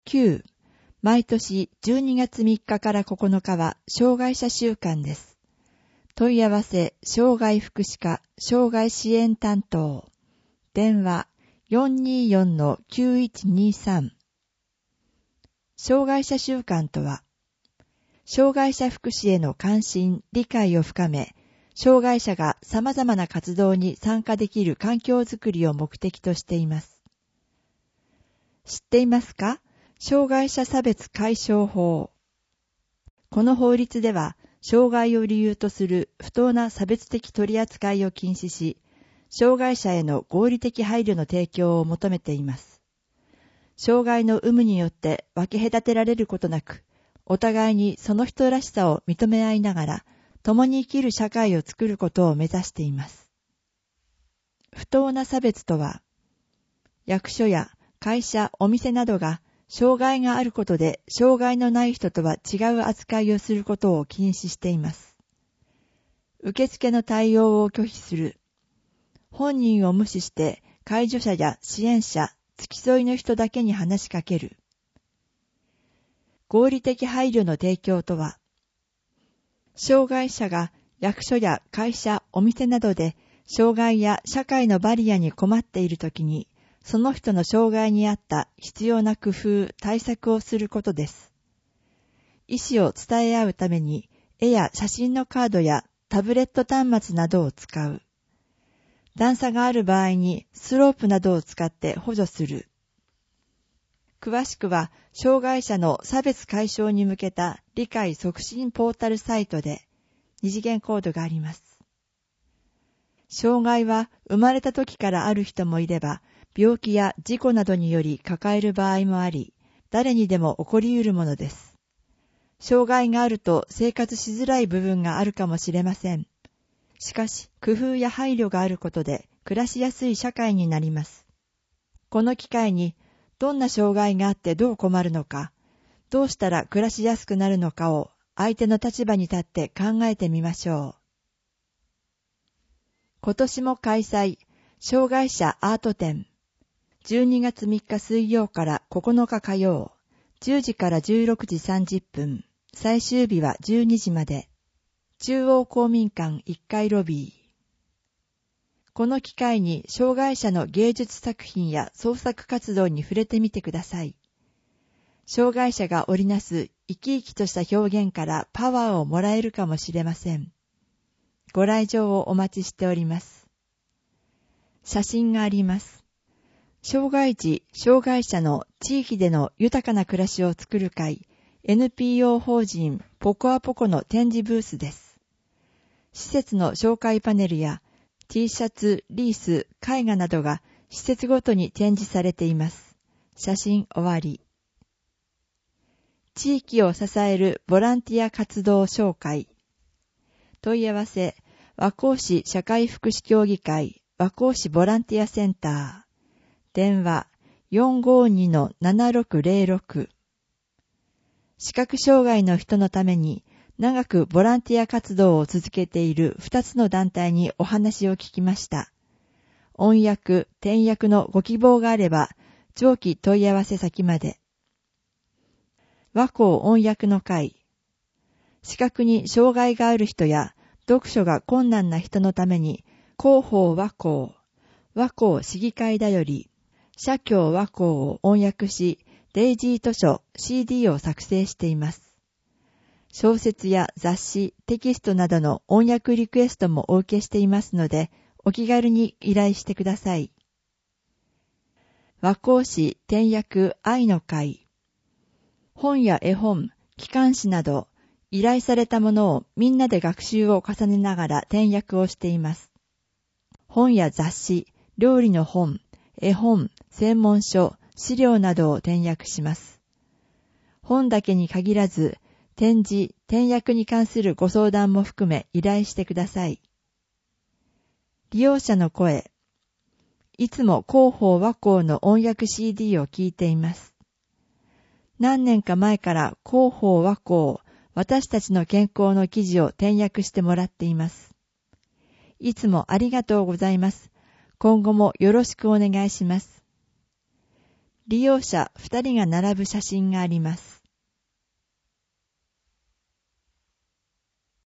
9、毎年12月3日から9日は障害者週間です。問い合わせ、障害福祉課、障害支援担当。電話、424-9123。障害者週間とは、障害者福祉への関心、理解を深め、障害者が様々な活動に参加できる環境づくりを目的としています。知っていますか？障害者差別解消法。この法律では、障害を理由とする不当な差別的取り扱いを禁止し、障害者への合理的配慮の提供を求めています。障害の有無によって分け隔てられることなく、お互いにその人らしさを認め合いながら、共に生きる社会を作ることを目指しています。不当な差別とは、役所や会社、お店などが障害があることで障害のない人とは違う扱いをすることを禁止しています。受付の対応を拒否する。本人を無視して介助者や支援者、付き添いの人だけに話しかける。合理的配慮の提供とは、障害者が役所や会社、お店などで障害や社会のバリアに困っているときに、その人の障害に合った必要な工夫、対策をすることです。意思を伝え合うために、絵や写真のカードやタブレット端末などを使う。段差がある場合にスロープなどを使って補助する。詳しくは、障害者の差別解消に向けた理解促進ポータルサイトで二次元コードがあります。障害は生まれた時からある人もいれば、病気や事故などにより抱える場合もあり、誰にでも起こり得るものです。障害があると生活しづらい部分があるかもしれません。しかし、工夫や配慮があることで暮らしやすい社会になります。この機会に、どんな障害があってどう困るのか、どうしたら暮らしやすくなるのかを相手の立場に立って考えてみましょう。今年も開催、障害者アート展。12月3日水曜から9日火曜、10時から16時30分、最終日は12時まで。中央公民館1階ロビー。この機会に障害者の芸術作品や創作活動に触れてみてください。障害者が織りなす生き生きとした表現からパワーをもらえるかもしれません。ご来場をお待ちしております。写真があります。障害児・障害者の地域での豊かな暮らしを作る会 NPO 法人ポコアポコの展示ブースです。施設の紹介パネルやT シャツ、リース、絵画などが施設ごとに展示されています。写真終わり。地域を支えるボランティア活動紹介。問い合わせ、和光市社会福祉協議会、和光市ボランティアセンター。電話、452-7606。視覚障害の人のために、長くボランティア活動を続けている2つの団体にお話を聞きました。音訳、転訳のご希望があれば、上記問い合わせ先まで。和光音訳の会。視覚に障害がある人や、読書が困難な人のために、広報和光、和光市議会だより、社協和光を音訳し、デイジー図書 CD を作成しています。小説や雑誌、テキストなどの音訳リクエストもお受けしていますので、お気軽に依頼してください。和光市転訳愛の会。本や絵本、機関誌など、依頼されたものをみんなで学習を重ねながら転訳をしています。本や雑誌、料理の本、絵本、専門書、資料などを転訳します。本だけに限らず、展示、転訳に関するご相談も含め依頼してください。利用者の声。いつも広報和光の音訳 CD を聞いています。何年か前から広報和光、私たちの健康の記事を転訳してもらっています。いつもありがとうございます。今後もよろしくお願いします。 利用者2人が並ぶ写真があります。